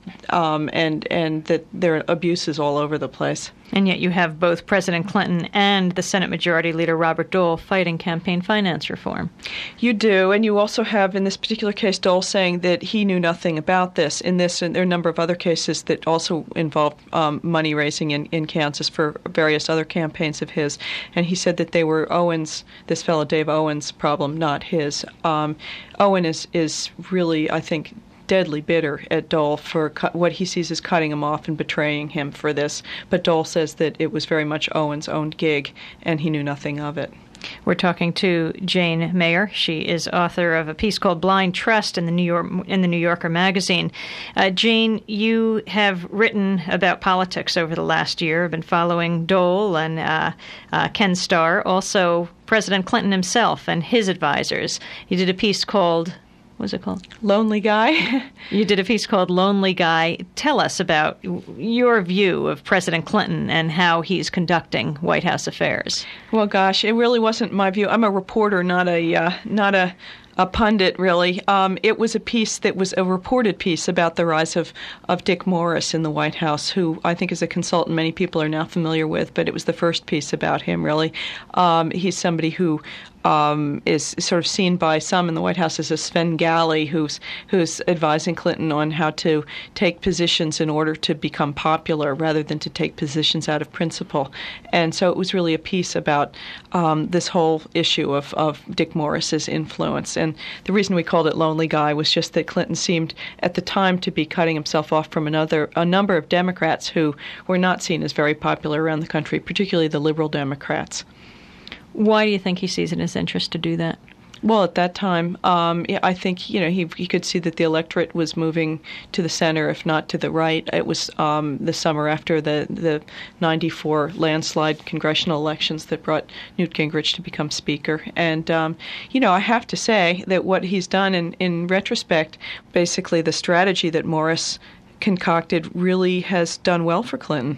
um, and and that there are abuses all over the place. And yet you have both President Clinton and the Senate Majority Leader Robert Dole fighting campaign finance reform. You do, and you also have, in this particular case, Dole saying that he knew nothing about this. In this, and there are a number of other cases that also involve um, money raising in, in Kansas for various other campaigns of his. And he said that they were Owens, this fellow Dave Owens' problem, not his. Um, Owen is, is really, I think, deadly bitter at Dole for cu- what he sees as cutting him off and betraying him for this. But Dole says that it was very much Owen's own gig, and he knew nothing of it. We're talking to Jane Mayer. She is author of a piece called "Blind Trust" in the New York in the New Yorker magazine. Uh, Jane, you have written about politics over the last year. Been following Dole and uh, uh, Ken Starr, also President Clinton himself and his advisors. You did a piece called. What was it called? Lonely Guy. You did a piece called Lonely Guy. Tell us about your view of President Clinton and how he's conducting White House affairs. Well, gosh, it really wasn't my view. I'm a reporter, not a uh, not a a pundit, really. Um, it was a piece that was a reported piece about the rise of, of Dick Morris in the White House, who I think is a consultant many people are now familiar with, but it was the first piece about him, really. Um, he's somebody who Um, is sort of seen by some in the White House as a Svengali who's who's advising Clinton on how to take positions in order to become popular rather than to take positions out of principle. And so it was really a piece about um, this whole issue of, of Dick Morris's influence. And the reason we called it Lonely Guy was just that Clinton seemed at the time to be cutting himself off from another a number of Democrats who were not seen as very popular around the country, particularly the liberal Democrats. Why do you think he sees it in his interest to do that? Well, at that time, um, I think you know he he could see that the electorate was moving to the center, if not to the right. It was um, the summer after the the ninety-four landslide congressional elections that brought Newt Gingrich to become Speaker. And um, you know, I have to say that what he's done in in retrospect, basically the strategy that Morris concocted, really has done well for Clinton.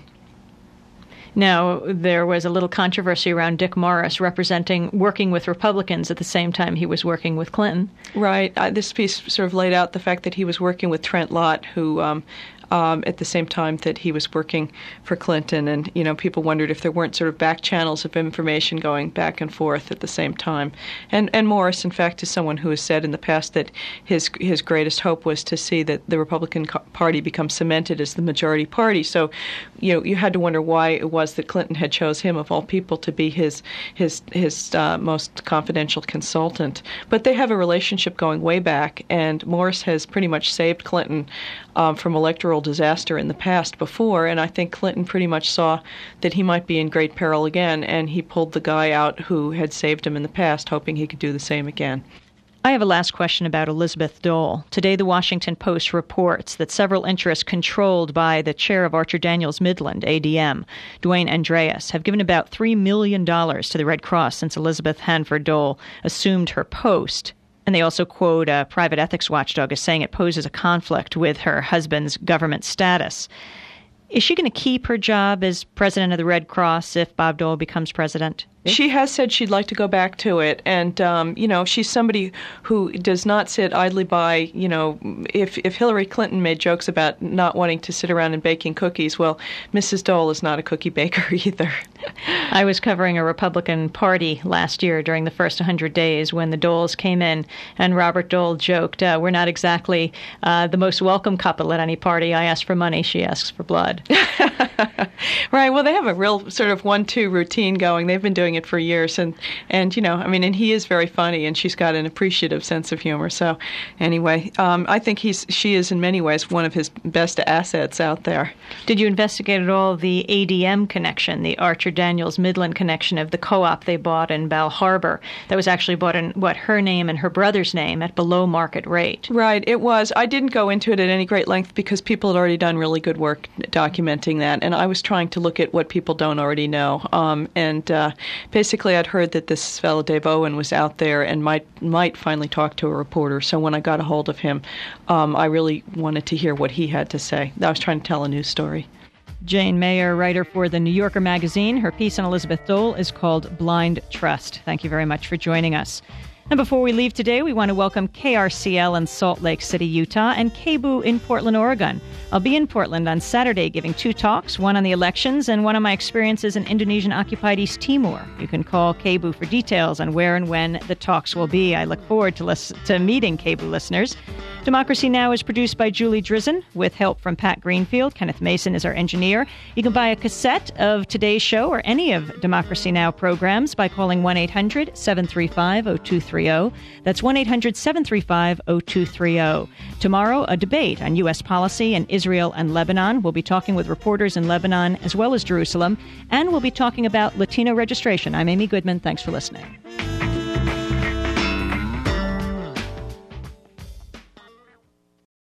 Now, there was a little controversy around Dick Morris representing working with Republicans at the same time he was working with Clinton. Right. Uh, this piece sort of laid out the fact that he was working with Trent Lott, who um, um, at the same time that he was working for Clinton. And, you know, people wondered if there weren't sort of back channels of information going back and forth at the same time. And and Morris, in fact, is someone who has said in the past that his his greatest hope was to see that the Republican Party become cemented as the majority party. So, you know, you had to wonder why it was that Clinton had chose him, of all people, to be his his his uh, most confidential consultant. But they have a relationship going way back, and Morris has pretty much saved Clinton um, from electoral disaster in the past before, and I think Clinton pretty much saw that he might be in great peril again, and he pulled the guy out who had saved him in the past, hoping he could do the same again. I have a last question about Elizabeth Dole. Today, the Washington Post reports that several interests controlled by the chair of Archer Daniels Midland, A D M, Dwayne Andreas, have given about three million dollars to the Red Cross since Elizabeth Hanford Dole assumed her post. And they also quote a private ethics watchdog as saying it poses a conflict with her husband's government status. Is she going to keep her job as president of the Red Cross if Bob Dole becomes president? She has said she'd like to go back to it, and um, you know, she's somebody who does not sit idly by. You know, if if Hillary Clinton made jokes about not wanting to sit around and baking cookies, well, Missus Dole is not a cookie baker either. I was covering a Republican party last year during the first one hundred days when the Doles came in, and Robert Dole joked, uh, "We're not exactly uh, the most welcome couple at any party. I ask for money, she asks for blood." Right. Well, they have a real sort of one-two routine going. They've been doing it for years, and and you know, I mean, and he is very funny, and she's got an appreciative sense of humor. So, anyway, um, I think he's she is in many ways one of his best assets out there. Did you investigate at all the A D M connection, the Archer Daniels Midland connection of the co-op they bought in Bal Harbor that was actually bought in what her name and her brother's name at below market rate? Right. It was. I didn't go into it at any great length because people had already done really good work documenting that, and I was trying to look at what people don't already know. Um, and uh, basically, I'd heard that this fellow Dave Owen was out there and might might finally talk to a reporter. So when I got a hold of him, um, I really wanted to hear what he had to say. I was trying to tell a news story. Jane Mayer, writer for The New Yorker magazine. Her piece on Elizabeth Dole is called Blind Trust. Thank you very much for joining us. And before we leave today, we want to welcome K R C L in Salt Lake City, Utah, and K B U in Portland, Oregon. I'll be in Portland on Saturday giving two talks, one on the elections and one on my experiences in Indonesian-occupied East Timor. You can call K B U for details on where and when the talks will be. I look forward to, lis- to meeting K B U listeners. Democracy Now! Is produced by Julie Drizzen with help from Pat Greenfield. Kenneth Mason is our engineer. You can buy a cassette of today's show or any of Democracy Now! Programs by calling one eight hundred seven three five oh two three oh. That's one eight hundred seven three five oh two three oh. Tomorrow, a debate on U S policy in Israel and Lebanon. We'll be talking with reporters in Lebanon as well as Jerusalem, and we'll be talking about Latino registration. I'm Amy Goodman. Thanks for listening.